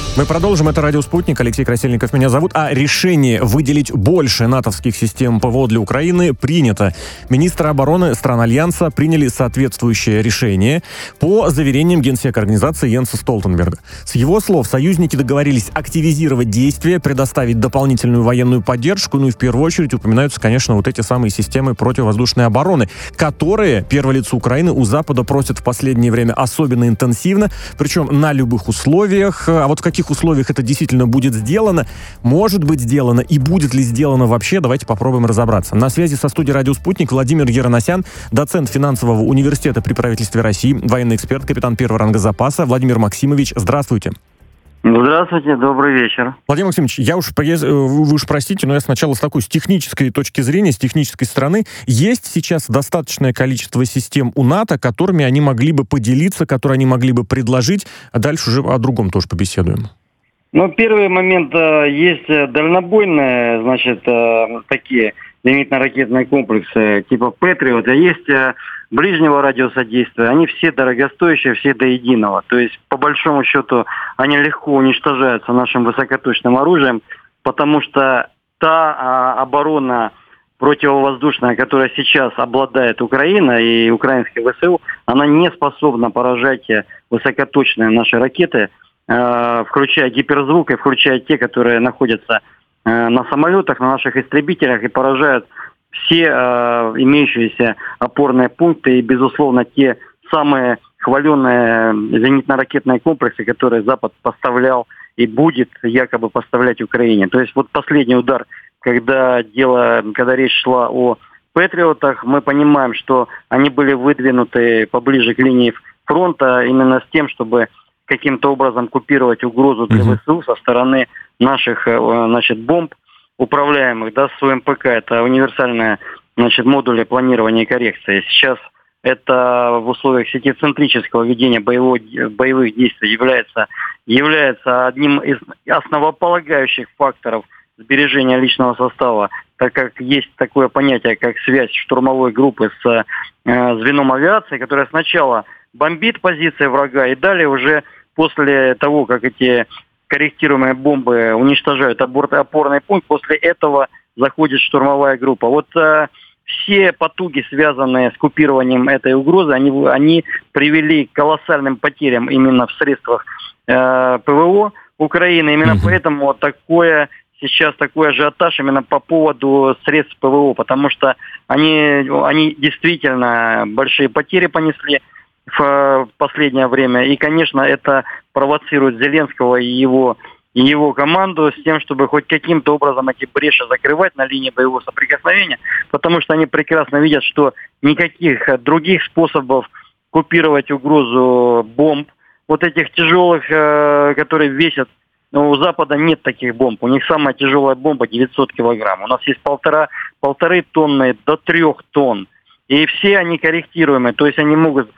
Мы продолжим. Это «Радио Спутник». Алексей Красильников меня зовут. А решение выделить больше натовских систем ПВО для Украины принято. Министры обороны стран Альянса приняли соответствующее решение по заверениям генсека организации Йенса Столтенберга. С его слов, союзники договорились активизировать действия, предоставить дополнительную военную поддержку. Ну и в первую очередь упоминаются, конечно, вот эти самые системы противовоздушной обороны, которые первое лицо Украины у Запада просят в последнее время особенно интенсивно, причем на любых условиях. А вот в каких условиях это действительно будет сделано, может быть сделано и будет ли сделано вообще, давайте попробуем разобраться. На связи со студией «Радио Спутник» Владимир Ераносян, доцент финансового университета при правительстве России, военный эксперт, капитан первого ранга запаса. Владимир Максимович, здравствуйте. Здравствуйте, добрый вечер. Владимир Максимович, вы уж простите, но я сначала с технической точки зрения, с технической стороны. Есть сейчас достаточное количество систем у НАТО, которыми они могли бы поделиться, которые они могли бы предложить, а дальше уже о другом тоже побеседуем. Первый момент, есть дальнобойные, такие зенитно-ракетные комплексы типа «Патриот», а есть ближнего радиуса действия. Они все дорогостоящие, все до единого. То есть, по большому счету, они легко уничтожаются нашим высокоточным оружием, потому что та оборона противовоздушная, которая сейчас обладает Украина и украинские ВСУ, она не способна поражать высокоточные наши ракеты, включая гиперзвук и включая те, которые находятся на самолетах, на наших истребителях и поражают все имеющиеся опорные пункты и, безусловно, те самые хваленные зенитно-ракетные комплексы, которые Запад поставлял и будет якобы поставлять Украине. То есть вот последний удар, когда речь шла о «Патриотах», мы понимаем, что они были выдвинуты поближе к линии фронта именно с тем, чтобы каким-то образом купировать угрозу для ВСУ со стороны наших, бомб, управляемых, с УМПК. Это универсальные, модули планирования и коррекции. Сейчас это в условиях сетицентрического ведения боевых действий является одним из основополагающих факторов сбережения личного состава, так как есть такое понятие, как связь штурмовой группы с звеном авиации, которая сначала бомбит позиции врага и далее уже после того, как эти корректируемые бомбы уничтожают опорный пункт, после этого заходит штурмовая группа. Вот все потуги, связанные с купированием этой угрозы, они привели к колоссальным потерям именно в средствах ПВО Украины. Именно поэтому сейчас такой ажиотаж именно по поводу средств ПВО, потому что они действительно большие потери понесли в последнее время. И, конечно, это провоцирует Зеленского и его команду с тем, чтобы хоть каким-то образом эти бреши закрывать на линии боевого соприкосновения, потому что они прекрасно видят, что никаких других способов купировать угрозу бомб, вот этих тяжелых, которые весят, у Запада нет таких бомб. У них самая тяжелая бомба 900 килограмм. У нас есть полторы тонны до 3 тонн. И все они корректируемые, то есть они могут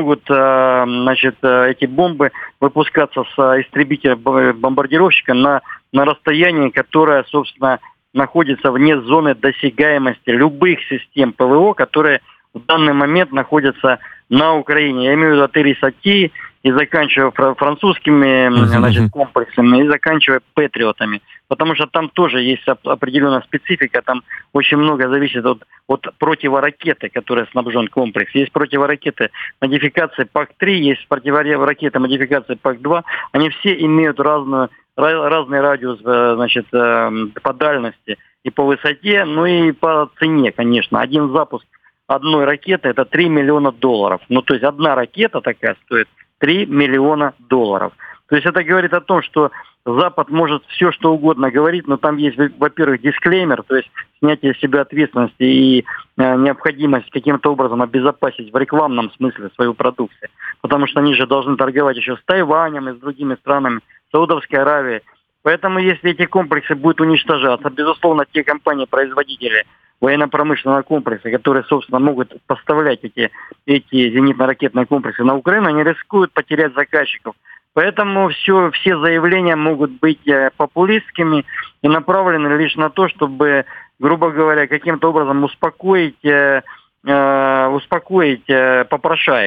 эти бомбы выпускаться с истребителя-бомбардировщика на расстоянии, которое, собственно, находится вне зоны досягаемости любых систем ПВО, которые в данный момент находятся на Украине. Я имею в виду от Ирисати и заканчивая французскими комплексами и заканчивая «Патриотами». Потому что там тоже есть определенная специфика, там очень много зависит от противоракеты, которой снабжен комплекс. Есть противоракеты модификации ПАК-3, есть противоракеты модификации ПАК-2. Они все имеют разный радиус по дальности и по высоте, ну и по цене, конечно. Один запуск одной ракеты – это $3 миллиона. Ну, то есть одна ракета такая стоит $3 миллиона. То есть это говорит о том, что Запад может все что угодно говорить, но там есть, во-первых, дисклеймер, то есть снятие с себя ответственности и необходимость каким-то образом обезопасить в рекламном смысле свою продукцию. Потому что они же должны торговать еще с Тайванем и с другими странами, Саудовской Аравией. Поэтому если эти комплексы будут уничтожаться, безусловно, те компании-производители военно-промышленного комплекса, которые, собственно, могут поставлять эти зенитно-ракетные комплексы на Украину, они рискуют потерять заказчиков. Поэтому все заявления могут быть популистскими и направлены лишь на то, чтобы, грубо говоря, каким-то образом успокоить попрошаек.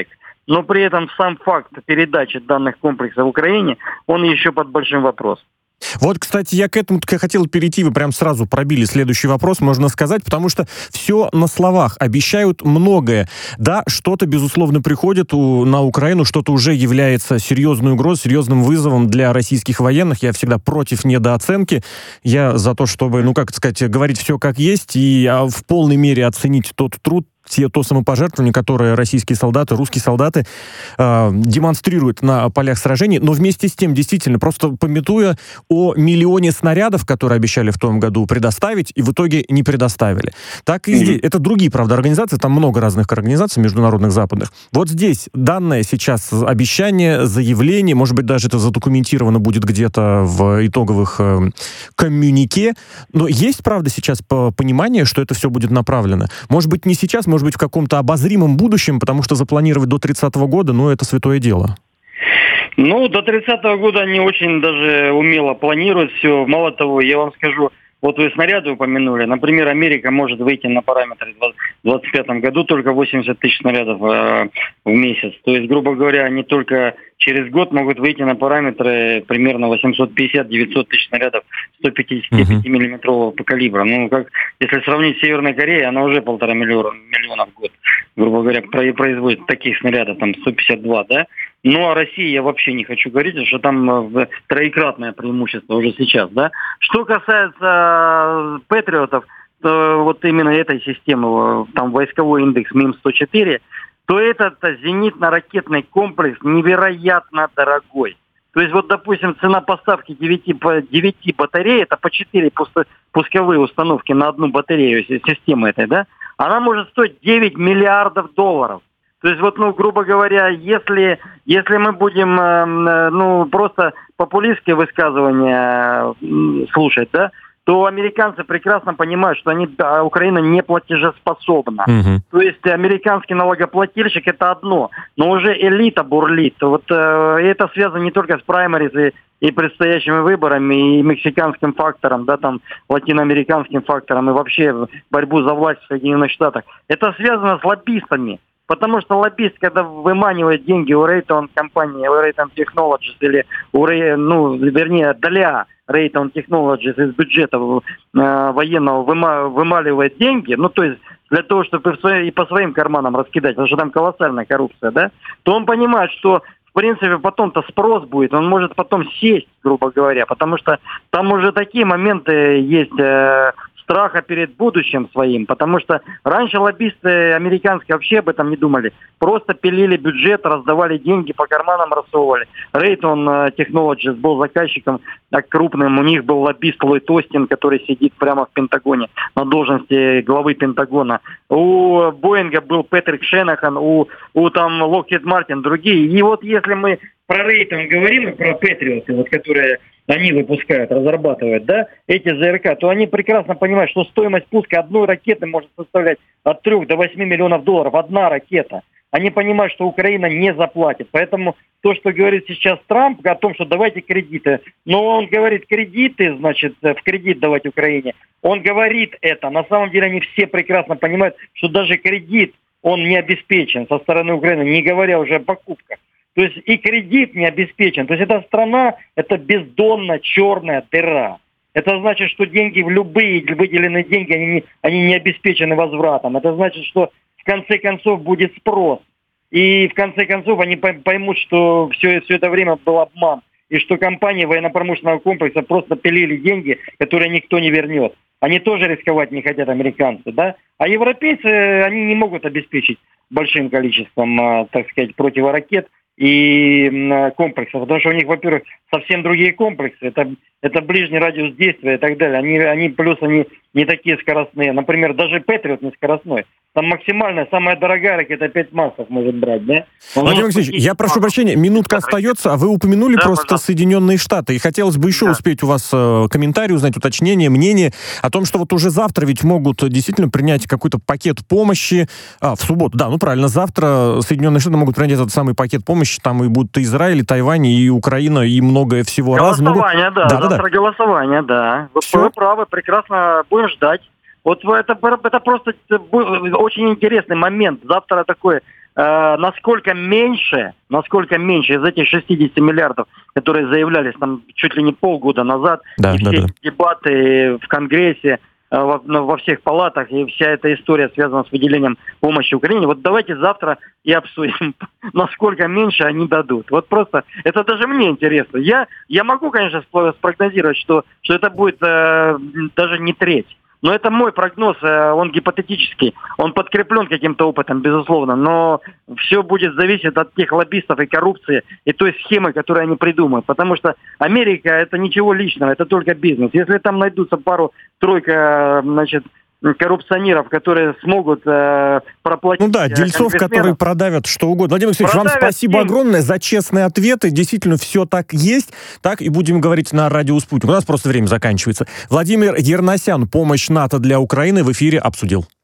но при этом сам факт передачи данных комплексов Украине, он еще под большим вопросом. Вот, кстати, я к этому хотел перейти, вы прям сразу пробили следующий вопрос, можно сказать, потому что все на словах, обещают многое. Да, что-то, безусловно, приходит на Украину, что-то уже является серьезной угрозой, серьезным вызовом для российских военных. Я всегда против недооценки. Я за то, чтобы, говорить все как есть и в полной мере оценить тот труд, то самопожертвование, которое российские солдаты, русские солдаты демонстрируют на полях сражений, но вместе с тем, действительно, просто памятуя о миллионе снарядов, которые обещали в том году предоставить, и в итоге не предоставили. Так и здесь. Это другие, правда, организации, там много разных организаций международных, западных. Вот здесь данное сейчас обещание, заявление, может быть, даже это задокументировано будет где-то в итоговых коммюнике, но есть, правда, сейчас понимание, что это все будет направлено? Может быть, не сейчас, может быть, в каком-то обозримом будущем, потому что запланировать до 30-го года, это святое дело. До 30-го года они очень даже умело планируют все. Мало того, я вам скажу, вот вы снаряды упомянули. Например, Америка может выйти на параметры в 2025 году только 80 тысяч снарядов в месяц. То есть, грубо говоря, они только через год могут выйти на параметры примерно 850-900 тысяч снарядов 155-миллиметрового калибра. Если сравнить с Северной Кореей, она уже 1,5 миллиона в год, грубо говоря, производит таких снарядов, там 152, да? Ну, о России я вообще не хочу говорить, что там троекратное преимущество уже сейчас, да. Что касается патриотов, вот именно этой системы, там войсковой индекс МИМ-104, то этот зенитно-ракетный комплекс невероятно дорогой. То есть, вот, допустим, цена поставки 9 батарей, это по 4 пусковые установки на одну батарею системы этой, да, она может стоить $9 миллиардов. То есть, грубо говоря, если мы будем, просто популистские высказывания слушать, да, то американцы прекрасно понимают, что Украина не платежеспособна. То есть, американский налогоплательщик — это одно, но уже элита бурлит. Вот это связано не только с праймериз и предстоящими выборами, и мексиканским фактором, да, там, латиноамериканским фактором, и вообще борьбу за власть в Соединенных Штатах. Это связано с лоббистами. Потому что лоббист, когда выманивает деньги у Raytheon компании, у Raytheon Technologies или для Raytheon Technologies из бюджета военного вымаливает деньги, то есть для того, чтобы и по своим карманам раскидать, потому что там колоссальная коррупция, да, то он понимает, что в принципе потом-то спрос будет, он может потом сесть, грубо говоря, потому что там уже такие моменты есть страха перед будущим своим, потому что раньше лоббисты американские вообще об этом не думали. Просто пилили бюджет, раздавали деньги, по карманам рассовывали. Raytheon Technologies был заказчиком крупным, у них был лоббист Ллойд Остин, который сидит прямо в Пентагоне, на должности главы Пентагона. У Боинга был Патрик Шенахан, у там Lockheed Martin, другие. И вот если мы про Raytheon говорим и про Патриоты, которые они выпускают, разрабатывают, да, эти ЗРК, то они прекрасно понимают, что стоимость пуска одной ракеты может составлять от 3 до 8 миллионов долларов. Одна ракета. Они понимают, что Украина не заплатит. Поэтому то, что говорит сейчас Трамп о том, что давайте кредиты, но он говорит кредиты, значит, в кредит давать Украине. Он говорит это. На самом деле они все прекрасно понимают, что даже кредит, он не обеспечен со стороны Украины, не говоря уже о покупках. То есть и кредит не обеспечен. То есть эта страна, это бездонная черная дыра. Это значит, что деньги, любые выделенные деньги, они не обеспечены возвратом. Это значит, что в конце концов будет спрос. И в конце концов они поймут, что все это время был обман. И что компании военно-промышленного комплекса просто пилили деньги, которые никто не вернет. Они тоже рисковать не хотят, американцы, да? А европейцы, они не могут обеспечить большим количеством, так сказать, противоракет и комплексов, потому что у них, во-первых, совсем другие комплексы, это ближний радиус действия и так далее, они не такие скоростные, например, даже Патриот не скоростной, там максимальная, самая дорогая ракета 5 массов может брать, да? Владимир Алексеевич, я прошу прощения, минутка остается, а вы упомянули просто Соединенные Штаты, и хотелось бы еще успеть у вас комментарий узнать, уточнение, мнение о том, что вот уже завтра ведь могут действительно принять какой-то пакет помощи, в субботу, да, правильно, завтра Соединенные Штаты могут принять этот самый пакет помощи, там и будут и Израиль, и Тайвань, и Украина, и многое всего разного. Голосование, завтра голосование, да. Вы правы, прекрасно, будем ждать. Вот это просто очень интересный момент. Завтра такой насколько меньше из этих 60 миллиардов, которые заявлялись там чуть ли не полгода назад, все дебаты в Конгрессе, во всех палатах, и вся эта история связана с выделением помощи Украине. Вот давайте завтра и обсудим, насколько меньше они дадут. Вот просто, это даже мне интересно. Я могу, конечно, спрогнозировать, что это будет даже не треть. Но это мой прогноз, он гипотетический, он подкреплен каким-то опытом, безусловно, но все будет зависеть от тех лоббистов и коррупции, и той схемы, которую они придумают. Потому что Америка – это ничего личного, это только бизнес. Если там найдутся пару-тройка, коррупционеров, которые смогут проплатить... дельцов, которые продавят что угодно. Владимир Алексеевич, вам спасибо огромное за честные ответы. Действительно, все так есть. Так и будем говорить на радио «Спутник». У нас просто время заканчивается. Владимир Ерносян «Помощь НАТО для Украины» в эфире обсудил.